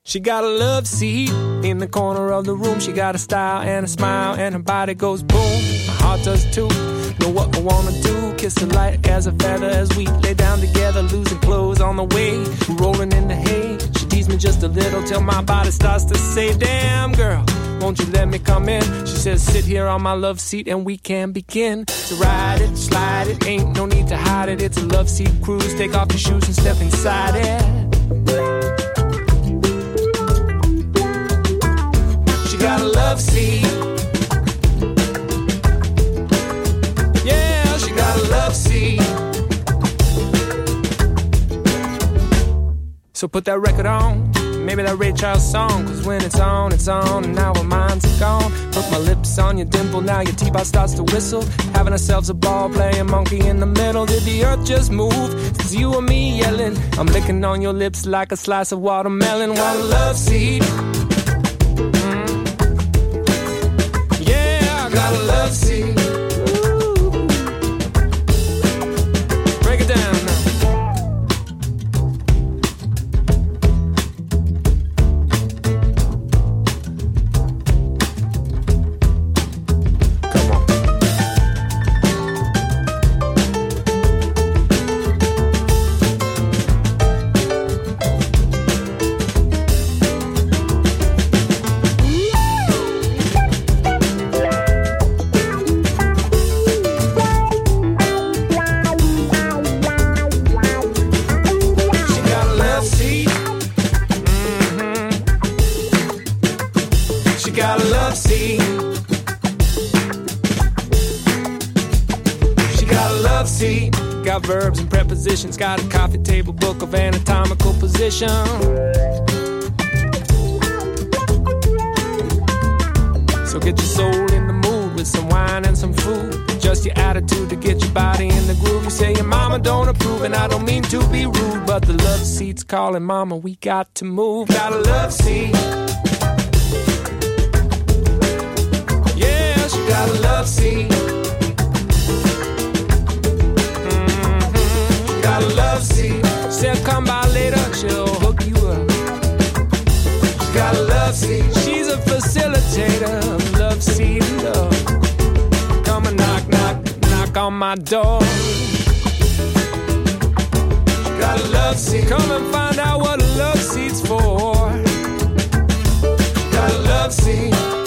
She got a love seat in the corner of the room. She got a style and a smile and her body goes boom. My heart does too. Know what I wanna do. Kiss her light as a feather as we lay down together, losing clothes on the way, rolling in the hay. She teased me just a little till my body starts to say, damn girl, won't you let me come in? She says sit here on my love seat and we can begin to ride it, slide it, ain't no need to hide it. It's a love seat cruise. Take off your shoes and step inside it. Got a love seat. Yeah, she got a love seat. So put that record on, maybe that Ray Charles song. Cause when it's on, and now our minds are gone. Put my lips on your dimple, now your teapot starts to whistle. Having ourselves a ball, playing monkey in the middle. Did the earth just move? It's you and me yelling. I'm licking on your lips like a slice of watermelon. Got a love seat. Got a love seat. Ooh. Break it down now. Come on. Got verbs and prepositions, got a coffee table book of anatomical position. So get your soul in the mood with some wine and some food. Adjust your attitude to get your body in the groove. You say your mama don't approve, and I don't mean to be rude, but the love seat's calling, mama, we got to move. Got a love seat. Yeah, she got a love seat. Got a love seat. Said come by later, she'll hook you up. She got a love seat. She's a facilitator of love seat love. Come and knock, knock, knock on my door. She got a love seat. Come and find out what a love seat's for. Got a love seat.